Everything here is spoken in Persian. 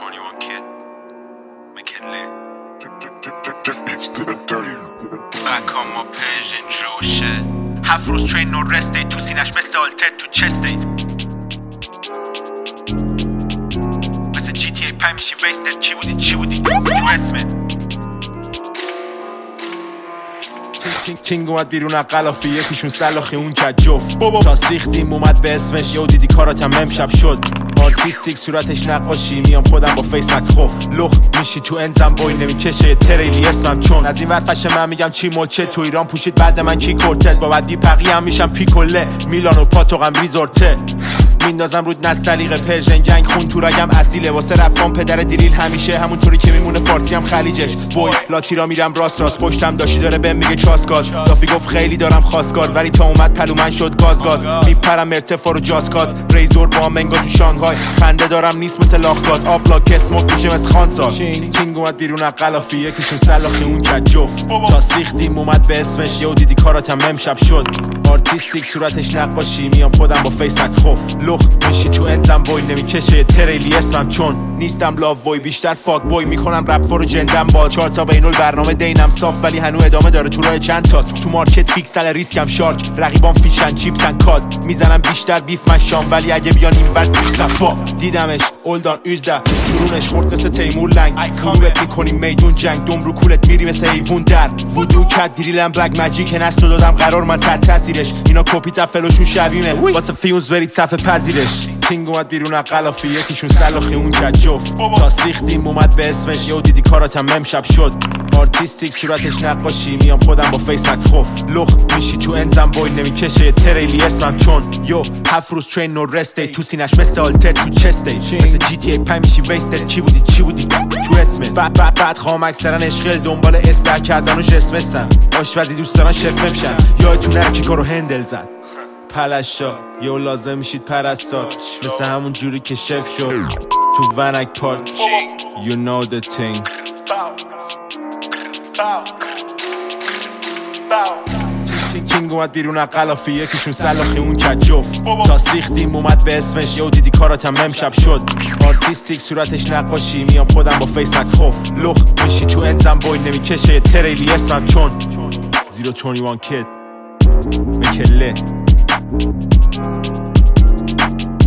021 kid McKinley Back on my page and Joe shit 7 روز train no rest day تو سینش مثل آلتت تو chest day مثل GTA 5 میشی wasted چی بودی تو اسمت تینگ اومد بیرون اقلافی یکیشون سلاخی اون کد جفت تا سیختیم اومد به اسمش یهو دیدی کاراتم امشب شد آرتیستیک صورتش نقاشی میام خودم با فیس از خوف لخت میشی تو انزم بوی نمیکشه تریلی اسمم چون از این ورفش من میگم چی موچه تو ایران پوشید بعد من کی کورتز با بعدی پقی هم میشم پیکوله میلان و پاتوقم ریزورته میندازم رود نستلیقه پرژن گنگ خون تو رگم اصیله واسه رفان پدر دیریل همیشه همونطوری که میمونه فارسی هم خلیجش بوی لاتیرا میرم راست پشتم داشتی داره بهم میگه چاسکاز دافی گفت خیلی دارم خواستگار ولی تا اومد پلو من شد گاز میپرم ارتفاع رو جاسکاز ریزور با منگا تو شانگهای خنده دارم نیست مثل لاخگاز آبلاک اسموک میشه مثل خانسال تینگ اومد بیرون اقلافی یکیشون سلاخی اون کد جفت تا سیختیم اومد به اسمش یهو دیدی کاراتم امشب شد آرتیستیک صورتش نقاشی میام خودم با فیس از خوف لخت میشی تو انزم بوی نمیکشه تریلی اسمم چون نیستم لاو بوی بیشتر فاک بوی میکنم رپ رو جندم با 4 تا بینول برنامه دینم صاف ولی هنوز ادامه داره تو راه چند تاست تو مارکت فیکسل ریسکم شارک رقیبام فیشن چیپسن کاد میزنم بیشتر بیف من شام ولی اگه بیان اینور پیش لفا دیدمش اولدان 18 تورونش خورد مثل تیمور لنگ کلوبت میکنیم میدون جنگ دم رو کولت میری مثل ایوون در وودو کد دیریلم بلک ماجیک نستو دادم قرار من تحت تاثیرش اینا کپی تفلوشون شبیمه واسه فیونز برید صفحه پذیرش تینگ اومد بیرون اقلافی یکیشون سلاخی اون کد جفت تا سیختیم اومد به اسمش یهو دیدی کاراتم امشب شد آرتیستیک صورتش نقاشی میام خودم با فیس از خوف لخت میشی تو انزم بوی نمیکشه تریلی اسمم چون یو 7 روز train no rest day تو سینش مثل آلتت تو chest day مثل GTA 5 میشی wasted چی بودی تو اسمت بعد خواهم اکثرا عشق دنبال استر کردن و جسمستن آشپزی دوست دارن شف بشن یادتون نره کی کارو هندل زد پلشا یو لازم میشید پرستار مثل همون جوری که شف شد تو ونک پارک you know the thing تینگ اومد بیرون اقلافی یکیشون سلاخی اون کد جفت تا سیختیم اومد به اسمش یهو دیدی کاراتم امشب شد آرتیستیک صورتش نقاشی میام خودم با فیس از خوف لخت میشی تو انزم بوی نمیکشه تریلی اسمم چون 021 kid McKinley